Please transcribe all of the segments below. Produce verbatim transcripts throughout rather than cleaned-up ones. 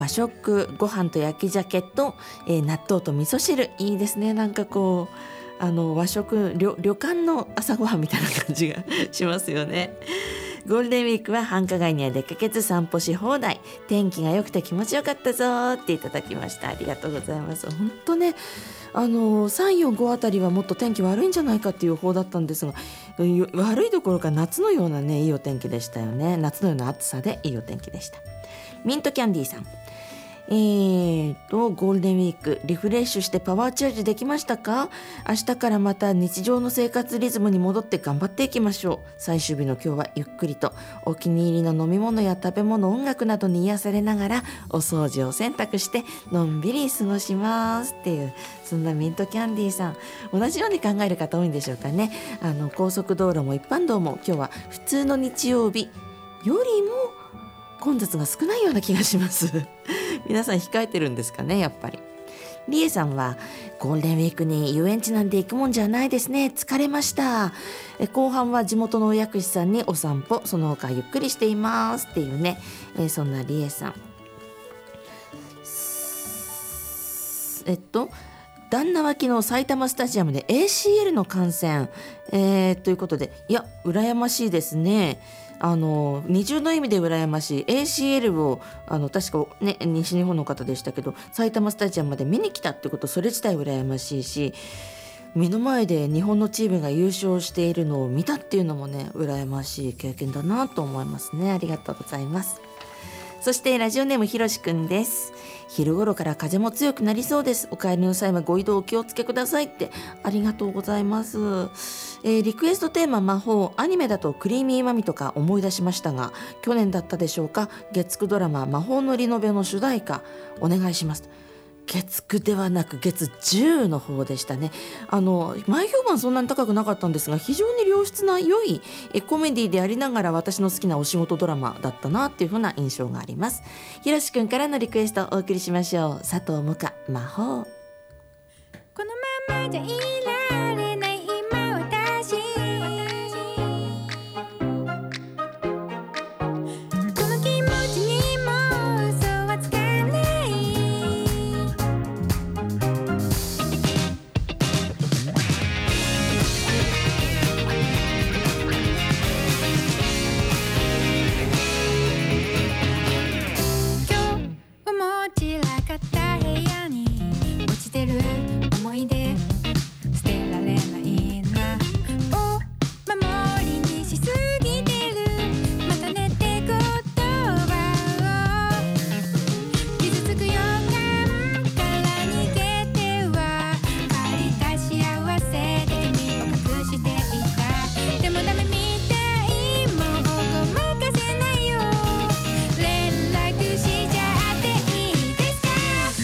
和食ご飯と焼き鮭と、えー納豆と味噌汁、いいですね。なんかこうあの和食 旅, 旅館の朝ごはんみたいな感じがしますよね。ゴールデンウィークは繁華街には出かけず散歩し放題、天気が良くて気持ちよかったぞっていただきました。ありがとうございます。本当ね、あのさん、よん、ごあたりはもっと天気悪いんじゃないかっていう予報だったんですが、悪いどころか夏のようなねいいお天気でしたよね。夏のような暑さでいいお天気でした。ミントキャンディーさん、えーとゴールデンウィークリフレッシュしてパワーチャージできましたか？明日からまた日常の生活リズムに戻って頑張っていきましょう。最終日の今日はゆっくりとお気に入りの飲み物や食べ物、音楽などに癒されながらお掃除を洗濯してのんびり過ごしますっていう、そんなミントキャンディーさん、同じように考える方多いんでしょうかね。あの高速道路も一般道も今日は普通の日曜日よりも混雑が少ないような気がします皆さん控えてるんですかね。やっぱりリエさんはゴールデンウィークに遊園地なんて行くもんじゃないですね、疲れました。え後半は地元のお薬師さんにお散歩、その他ゆっくりしていますっていうね、えそんなリエさん、えっと旦那は昨日埼玉スタジアムで エーシーエル の観戦、えー、ということで、いや羨ましいですね。あの二重の意味で羨ましい。 エーシーエル をあの確か、ね、西日本の方でしたけど埼玉スタジアムまで見に来たってこと、それ自体羨ましいし、目の前で日本のチームが優勝しているのを見たっていうのもね羨ましい経験だなと思いますね。ありがとうございます。そしてラジオネームひろしくんです。昼頃から風も強くなりそうです。お帰りの際はご移動お気をつけくださいって、ありがとうございます。えー、リクエストテーマ魔法、アニメだとクリーミーマミとか思い出しましたが、去年だったでしょうか、月くドラマ魔法のリノベの主題歌お願いします。月くではなく月じゅうの方でしたね。あの前評判そんなに高くなかったんですが、非常に良質な良いえコメディでありながら私の好きなお仕事ドラマだったなっていう風な印象があります。ひろしくんからのリクエストをお送りしましょう。佐藤萌歌、魔法。 このままじゃいられない今私、この気持ちにも嘘はつかない、今日も散らかった部屋に落ちてる思い出捨てられないな、お守りにしすぎてるまた寝て言葉を傷つく予感から逃げては借りた幸せで君を隠していた、でもダメみたいもうごまかせないよ、連絡しちゃっていいですか、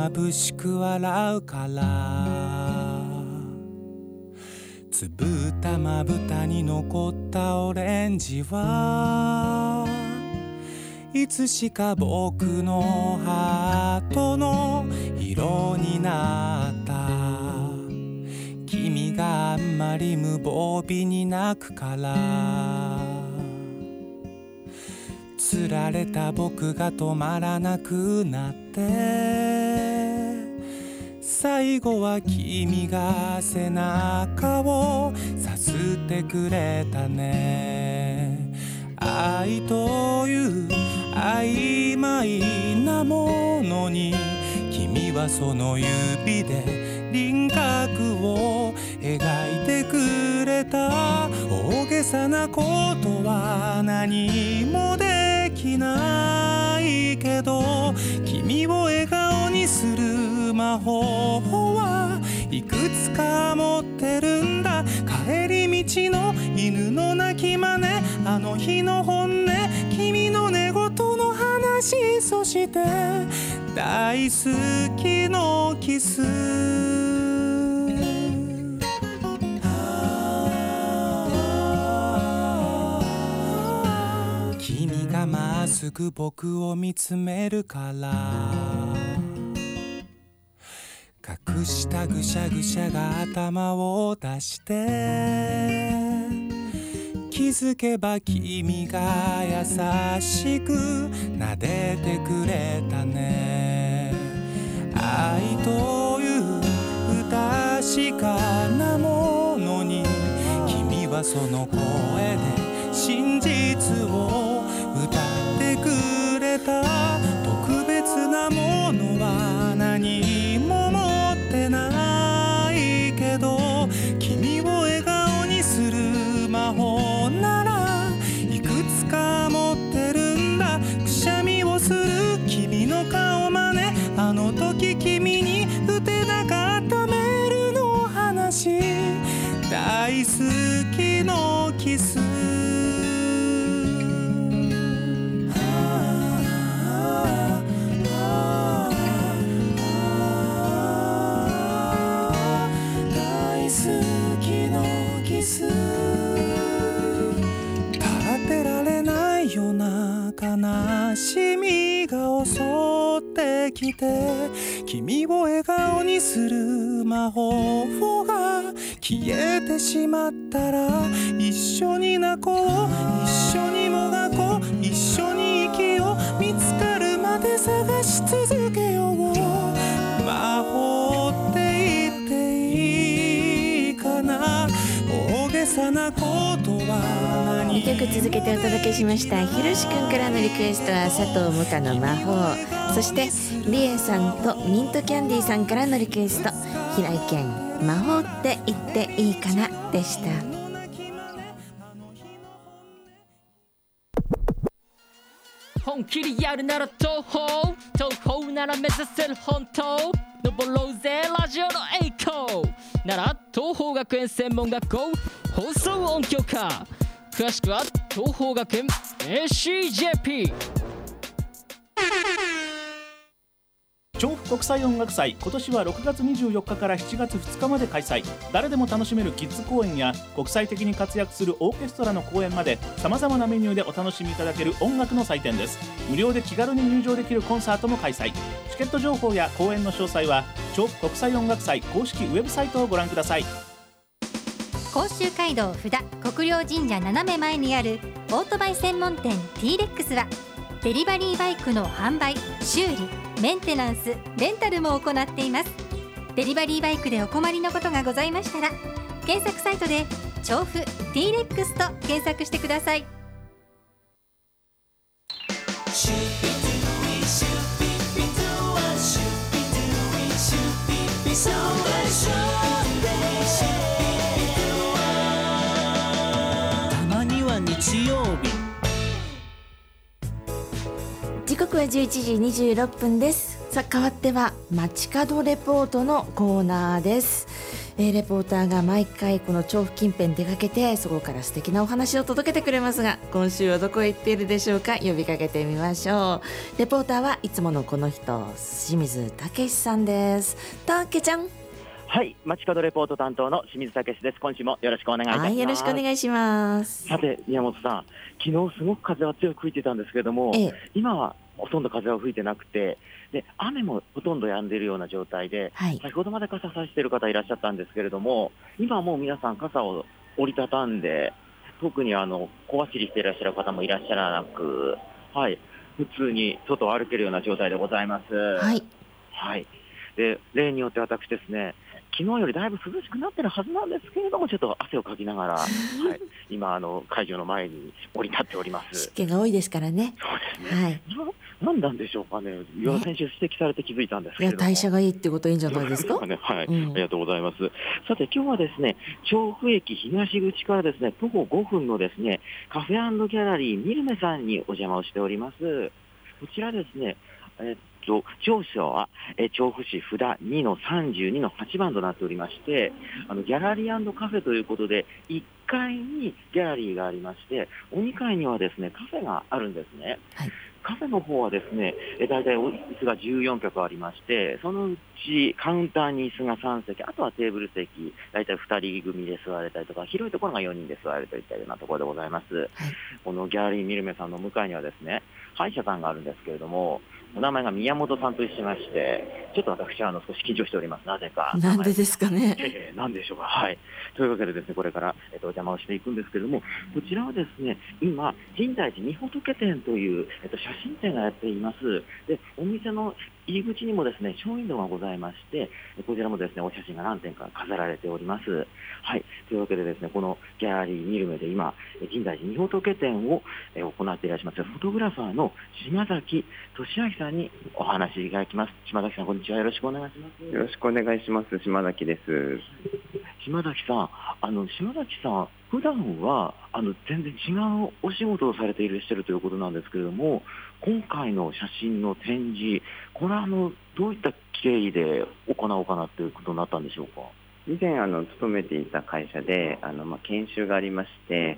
眩しく笑うから、つぶたまぶたに残ったオレンジはいつしか僕のハートの色になった。君があんまり無防備に泣くから、つられた僕が止まらなくなって、最後は君が背中をさすってくれたね。愛という曖昧なものに、君はその指で輪郭を描いてくれた。大げさなことは何もできないけど、君を笑顔にする魔法はいくつか持ってるんだ。帰り道の犬の鳴き真似、あの日の本音、君の寝言の話、そして大好きのキス。君がまっすぐ僕を見つめるから、隠したぐしゃぐしゃが頭を出して、気づけば君が優しく撫でてくれたね。愛という不確かなものに、君はその声で真実を歌ってくれた。特別なものは何も持ってないけど、君を笑顔にする魔法ならいくつか持ってるんだ。くしゃみをする君の顔真似、あの時君に打てなかったメールの話、大好きのキス。立てられないような悲しみが襲ってきて、君を笑顔にする魔法が消えてしまったら、一緒に泣こう、一緒にもがこう、一緒に息を見つかるまで探し続けよう。魔法って言っていいかな、大げさなことは何。 にきょく続けてお届けしました。ひろしくんからのリクエストは佐藤萌歌の魔法、そしてりえさんとミントキャンディーさんからのリクエスト、平井堅魔法って言っていいかなでした。 本気でやるなら東方、東方なら目指せる本当、登ろうぜラジオの栄光なら東邦学園専門学校放送音響科。詳しくは東邦学園 エーシージェーピー。 調布国際音楽祭、今年はろくがつにじゅうよっかからしちがつふつかまで開催。誰でも楽しめるキッズ公演や国際的に活躍するオーケストラの公演まで、さまざまなメニューでお楽しみいただける音楽の祭典です。無料で気軽に入場できるコンサートも開催。チケット情報や公演の詳細は調布国際音楽祭公式ウェブサイトをご覧ください。 甲州街道布田国領神社斜め前にあるオートバイ専門店 ティーレックス は、デリバリーバイクの販売、修理、メンテナンス、レンタルも行っています。デリバリーバイクでお困りのことがございましたら、検索サイトで調布 ティーレックス と検索してください。 たまには日曜日。 時刻はじゅういちじにじゅうろっぷんです。さあ、変わっては街角レポートのコーナーです。 えー、レポーターが毎回この調布近辺出かけて、そこから素敵なお話を届けてくれますが、今週はどこへ行っているでしょうか。呼びかけてみましょう。レポーターはいつものこの人、清水武さんです。たけちゃん。 はい、街角レポート担当の清水武です。今週もよろしくお願いいたします。 はい、よろしくお願いします。 さて宮本さん、昨日すごく風は強く吹いてたんですけれども、ええ、今はほとんど風は吹いてなくて、で雨もほとんど止んでいるような状態で、はい、先ほどまで傘差している方いらっしゃったんですけれども、今はもう皆さん傘を折りたたんで、特にあの小走りしていらっしゃる方もいらっしゃらなく、はい、普通に外を歩けるような状態でございます。はい、はい、で例によって私ですね、昨日よりだいぶ涼しくなってるはずなんですけれども、ちょっと汗をかきながら、はい、今あの会場の前に降り立っております。 湿気が多いですからね。 そうですね、はい、何なんでしょうかね。岩田選手指摘されて気づいたんですけれども、 いや代謝がいいってこといいんじゃないですか。 ね、はい、うん、ありがとうございます。さて今日はですね、調布駅東口からですね徒歩ごふんのですねカフェ&ギャラリーミルメさんにお邪魔をしております。こちらですね、えっと庁舎はえ調布市札 にのさんじゅうにのはち 番となっておりまして、あのギャラリー&カフェということでいっかいにギャラリーがありまして、おにかいにはですねカフェがあるんですね。はい、カフェの方はですね、だいたい椅子がじゅうよんきゃくありまして、そのうちカウンターに椅子がさんせき、あとはテーブル席、だいたいふたり組で座れたりとか、広いところがよにんで座れるといったようなところでございます。はい、このギャラリーミルメさんの向かいにはですね、歯医者さんがあるんですけれども、お名前が宮本さんとしまして、ちょっと私はあの少し緊張しております。なぜか。 なんでですかね。 えー、なんでしょうか。はい。というわけでですね、これから、えっと、お邪魔をしていくんですけれども、こちらはですね、今、深大寺御仏店という、えっと、写真展がやっています。で、お店の入り口にもですね、ショーウィンドウがございまして、こちらもですね、お写真が何点か飾られております。はい。というわけでですね、このギャラリーミルメで今、深大寺御仏展を行っていらっしゃいますフォトグラファーの島崎俊明さんにお話いただきます。島崎さん、こんにちは。よろしくお願いします。 よろしくお願いします。島崎です。 島崎さん、あの島崎さん、普段はあの全然違うお仕事をされていらっしゃるということなんですけれども、今回の写真の展示、これはあのどういった経緯で行おうかなということになったんでしょうか。 以前あの勤めていた会社であの、まあ、研修がありまして、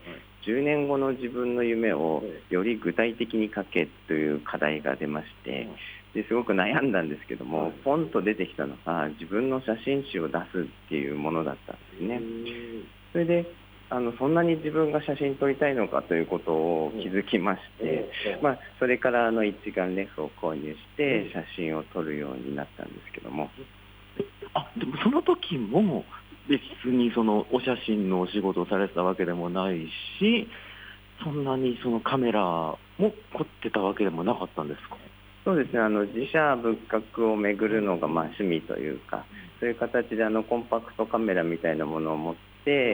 じゅうねんごの自分の夢をより具体的に書けという課題が出まして、ですごく悩んだんですけども、ポンと出てきたのが自分の写真集を出すっていうものだったんですね。それであのそんなに自分が写真撮りたいのかということを気づきまして、まあ、それからあの一眼レフを購入して写真を撮るようになったんですけども、 あ、でもその時も別にそのお写真のお仕事をされてたわけでもないし、そんなにそのカメラも凝ってたわけでもなかったんですか。 そうですね、あの自社仏閣を巡るのがまあ趣味というか、そういう形であのコンパクトカメラみたいなものを持って、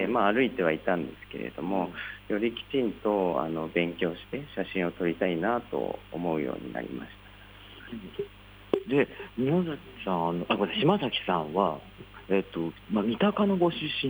まあ、歩いてはいたんですけれども、よりきちんとあの勉強して写真を撮りたいなと思うようになりました。 で、宮崎さん、あ、これ島崎さんは、えっとまあ、三鷹のご出身